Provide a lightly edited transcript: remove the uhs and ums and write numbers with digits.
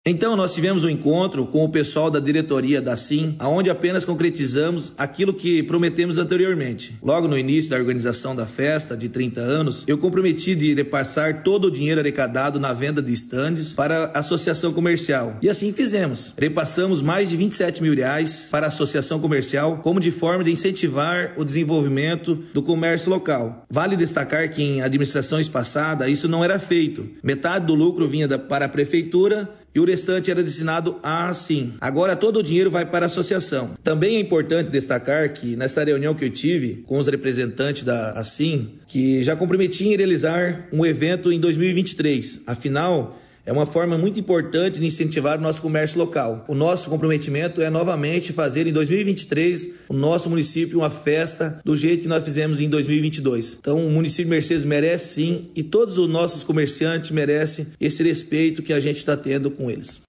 Então, nós tivemos um encontro com o pessoal da diretoria da Assim, onde apenas concretizamos aquilo que prometemos anteriormente. Logo no início da organização da festa de 30 anos, eu comprometi de repassar todo o dinheiro arrecadado na venda de estandes para a associação comercial. E assim fizemos. Repassamos mais de R$27 mil para a associação comercial, como de forma de incentivar o desenvolvimento do comércio local. Vale destacar que em administrações passadas isso não era feito. Metade do lucro vinha para a prefeitura e o restante era destinado à Assim. Agora todo o dinheiro vai para a associação. Também é importante destacar que nessa reunião que eu tive com os representantes da Assim, que já comprometi em realizar um evento em 2023. Afinal, é uma forma muito importante de incentivar o nosso comércio local. O nosso comprometimento é novamente fazer em 2023 o nosso município uma festa do jeito que nós fizemos em 2022. Então o município de Mercedes merece sim, e todos os nossos comerciantes merecem esse respeito que a gente está tendo com eles.